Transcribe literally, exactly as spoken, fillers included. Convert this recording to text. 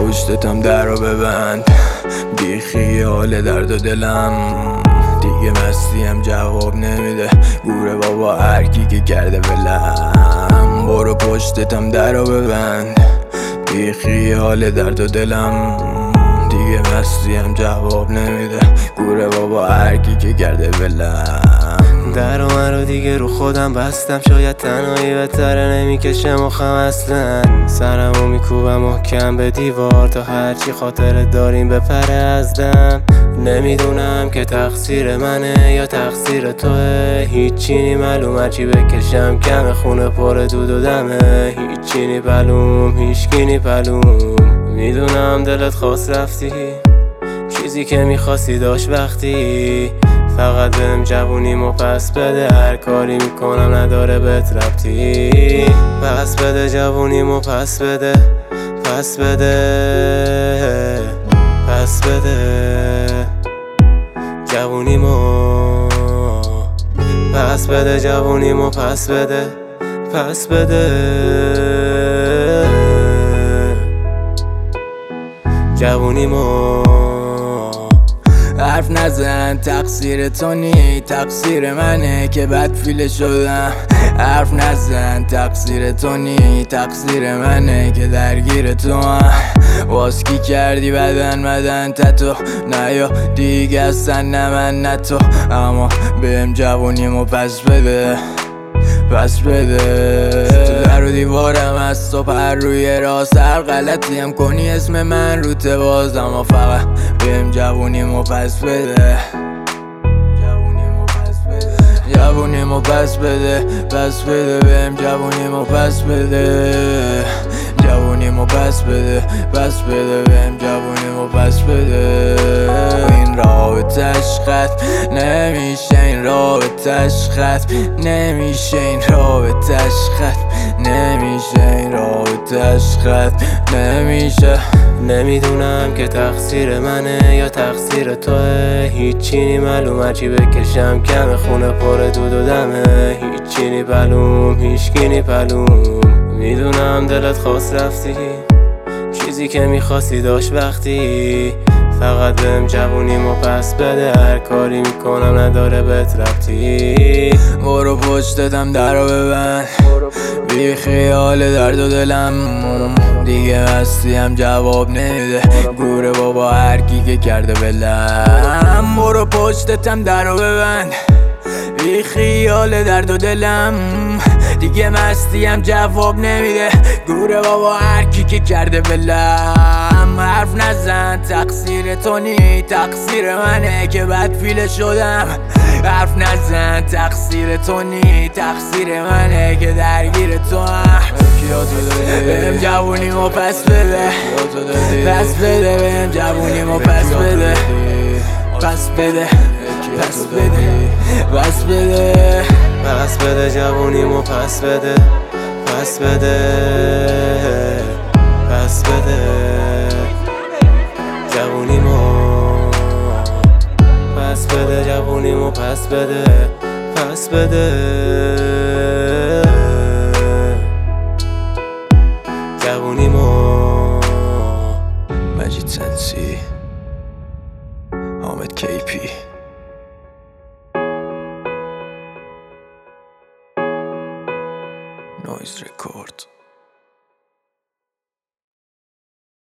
پشتتم در رو ببند، بی خیال درد و دلم. دیگه مستیم جواب نمیده، گوره بابا هرکی که کرده ولم. برو پشتتم در رو ببند، بی خیال درد و دلم. دیگه مستیم جواب نمیده، گوره بابا هرکی که کرده ولم. در و من رو دیگه رو خودم بستم، شاید تنهایی بهتره نمیکشم مخم اصلا. سرمو میکوبم محکم به دیوار تا هرچی خاطره داریم بپره از دم. نمیدونم که تقصیر منه یا تقصیر توه، هیچی نی معلوم، هرچی بکشم کم خونه پر دود و دمه. هیچی نی پلوم، هیچکی نی پلوم. میدونم دلت خواست رفتی، چیزی که میخواستی داشت وقتی. فقط بهم جوونیمو پس بده، هر کاری میکنم نداره بهت ربطی. پس بده جوونیمو پس بده، پس بده، پس بده جوونیمو، پس بده جوونیمو پس بده، پس بده جوونیمو. حرف نزن، تقصیر تو نی، تقصیر منه که بدفیله شدم. حرف نزن، تقصیر تو نی، تقصیر منه که درگیر تو هم. واسکی کردی بدن بدن تتو، نه یا دیگه اصلا نه من نه تو. اما بهم جوونیمو پس بده، پس بده. تو در و دیوارم از صبح هر روی راست، هر غلطی هم کنی اسم من رو تواز. اما فقط بهم جوونیمو پس بده، جوونیمو پس بده، جوونیمو پس بده، پس بده بهم جوونیمو پس بده، جوونیمو پس بده، پس بده بهم جوونیمو پس بده. این رابطش ختم نمیشه، این رابطش ختم نمیشه، این رابطش ختم نمیشه، این رابطش ختم نمیشه. نمیدونم که تقصیر منه یا تقصیر توه، هیچی نی معلوم، هرچی بکشم کم خونه پر دود و دمه. هیچی نی پلوم، هیچکی نی پلوم. میدونم دلت خواست رفتی، چیزی که میخواستی داشت وقتی. فقط بهم جوونیمو پس بده، هر کاری میکنم نداره بهت ربطی. برو پشتتم در رو ببند، بی خیال درد و دلم. دیگه مستیم جواب نمیده، گوره بابا هرکی که کرده ولم. برو پشتتم در رو ببند، بی خیال درد و دلم. دیگه مستیم جواب نمیده، گوره بابا هرکی که کرده ولم. حرف نزن، تقصیر تو نی، تقصیر منه که بدفیله شدم. حرف نزن، تقصیر تو نی، تقصیر منه که درگیر تو هم. بهم جوونیمو پس بده، پس بده بهم جوونیمو پس بده، پس بده، پس بده، پس بده، پس بده جوونیمو پس بده، پس بده، پس بده جوونیمو، پس بده جوونیمو پس بده، پس بده جوونیمو. مجید سنسی، حامد کی پی. نویز رکورد.